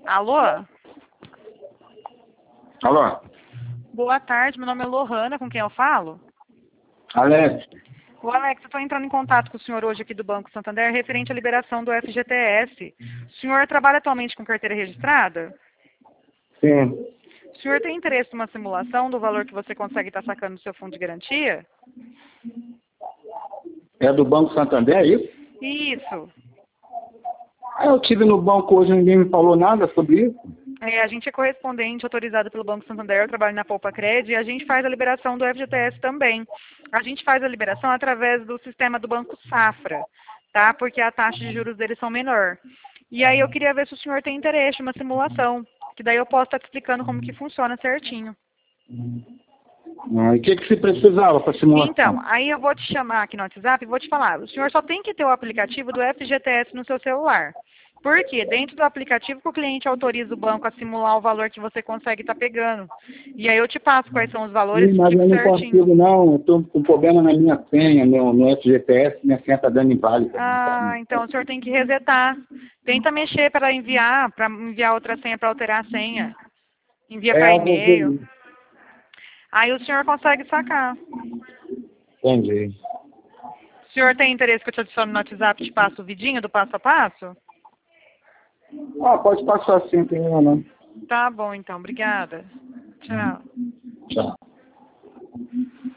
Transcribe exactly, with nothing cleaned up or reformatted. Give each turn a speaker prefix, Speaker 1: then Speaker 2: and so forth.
Speaker 1: Alô?
Speaker 2: Alô?
Speaker 1: Boa tarde, meu nome é Lohana, com quem eu falo?
Speaker 2: Alex?
Speaker 1: O Alex, eu estou entrando em contato com o senhor hoje aqui do Banco Santander referente à liberação do F G T S. O senhor trabalha atualmente com carteira registrada?
Speaker 2: Sim.
Speaker 1: O senhor tem interesse numa simulação do valor que você consegue estar sacando no seu fundo de garantia?
Speaker 2: É do Banco Santander, é isso?
Speaker 1: Isso.
Speaker 2: Ah, eu estive no banco hoje e ninguém me falou nada sobre isso.
Speaker 1: É, a gente é correspondente autorizado pelo Banco Santander, eu trabalho na Poupa Cred e a gente faz a liberação do F G T S também. A gente faz a liberação através do sistema do Banco Safra, tá? Porque a taxa de juros deles são menor. E aí eu queria ver se o senhor tem interesse em uma simulação, que daí eu posso estar te explicando como que funciona certinho.
Speaker 2: Ah, e o que, que você precisava para simulação?
Speaker 1: Então, aí eu vou te chamar aqui no WhatsApp e vou te falar, o senhor só tem que ter o aplicativo do F G T S no seu celular. Por quê? Dentro do aplicativo que o cliente autoriza o banco a simular o valor que você consegue estar pegando. E aí eu te passo quais são os valores,
Speaker 2: Sim, mas
Speaker 1: tipo
Speaker 2: eu não
Speaker 1: certinho.
Speaker 2: consigo não, eu estou com problema na minha senha, no, no F G T S, minha senha está dando inválida.
Speaker 1: Ah, então o senhor tem que resetar. Tenta mexer para enviar, para enviar outra senha, para alterar a senha. Envia
Speaker 2: É,
Speaker 1: para
Speaker 2: eu vou ver
Speaker 1: e-mail.
Speaker 2: isso.
Speaker 1: Aí o senhor consegue sacar.
Speaker 2: Entendi.
Speaker 1: O senhor tem interesse que eu te adicione no WhatsApp e te passo o vidinho do passo a passo?
Speaker 2: Ah, pode passar assim, não tem problema não.
Speaker 1: Tá bom, então. Obrigada. Tchau.
Speaker 2: Tchau.